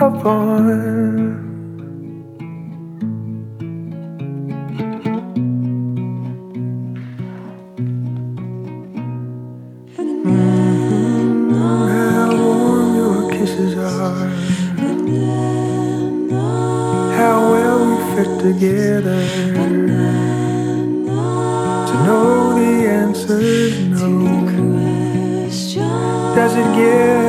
upon. How warm your kisses are, how well we fit together. To know the answer's no. Does it get